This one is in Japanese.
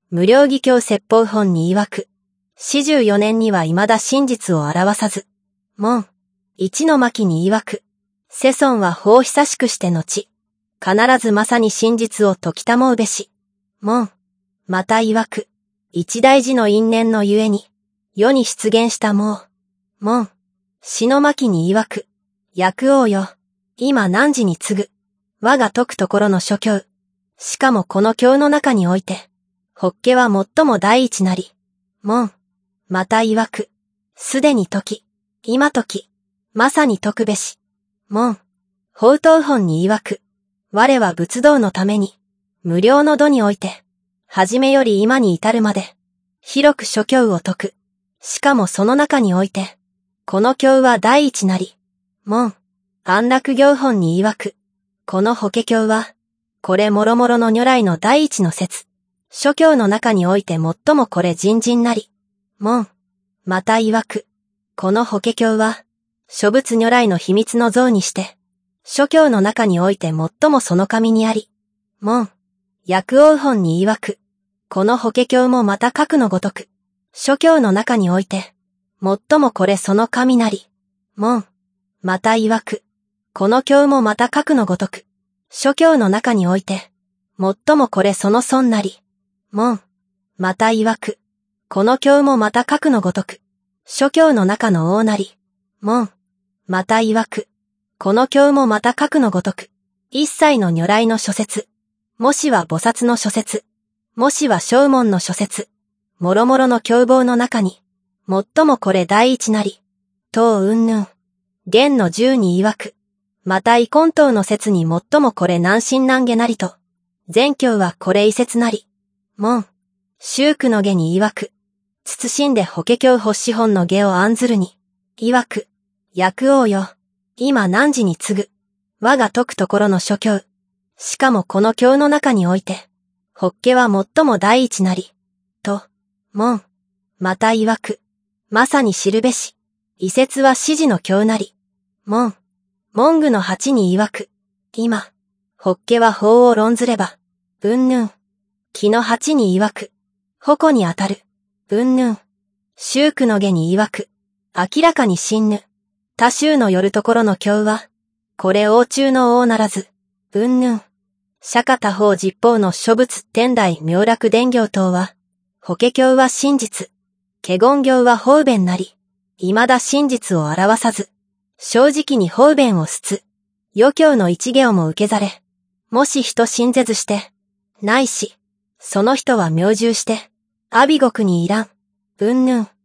無量義教説法本に曰く、四十四年には未だ真実を表さず、門、一の巻に曰く、世尊は法久しくして後、必ずまさに真実を説きたもうべし、門、また曰く、一大事の因縁のゆえに、世に出現したもう、門、死の巻に曰く、薬王よ、今汝に次ぐ、我が説くところの諸教、しかもこの教の中において、法華は最も第一なり、門、また曰く、すでに説き、今説き、まさに説くべし、門、法灯本に曰く、我は仏道のために、無料の度において、はじめより今に至るまで、広く諸教を説く、しかもその中において、この教は第一なり、門、安楽行本に曰く、この法華経は、これもろもろの如来の第一の説、諸教の中において最もこれ人々なり、門、また曰く、この法華経は、諸仏如来の秘密の像にして、諸教の中において最もその神にあり、門、薬王本に曰く、この法華経もまた格のごとく、諸教の中において、最もこれその神なり、門、また曰く、この経もまた格のごとく、諸教の中において、最もこれその尊なり、門、また曰く、この経もまた格のごとく、諸教の中の王なり、門、また曰く、この経もまた格のごとく、一切の如来の諸説、もしは菩薩の諸説、もしは正門の諸説、もろもろの経法の中に、最もこれ第一なり、等云々、元の十に曰く、また遺根等の説に最もこれ難信難下なりと、全教はこれ異説なり、門、宗句の下に曰く、謹んで法華経発始本の下を案ずるに、曰く、薬王よ、今汝に次ぐ、我が説くところの諸教、しかもこの経の中において、法華は最も第一なり、と、門、また曰く、まさに知るべし、異説は史事の経なり、門、文具の八に曰く、今、法華は法を論ずれば、云々、木の八に曰く、矛にあたる、云々、宗句の下に曰く、明らかに真ぬ、他宗のよるところの経は、これ王中の王ならず、云々、釈迦他方十方の諸仏天台妙楽伝行等は、法華経は真実、華厳経は方便なり、未だ真実を表さず、正直に方便を捨つ、余教の一行も受けざれ、もし人信ぜずして、ないし、その人は明獣して、阿鼻獄にいらん、云々。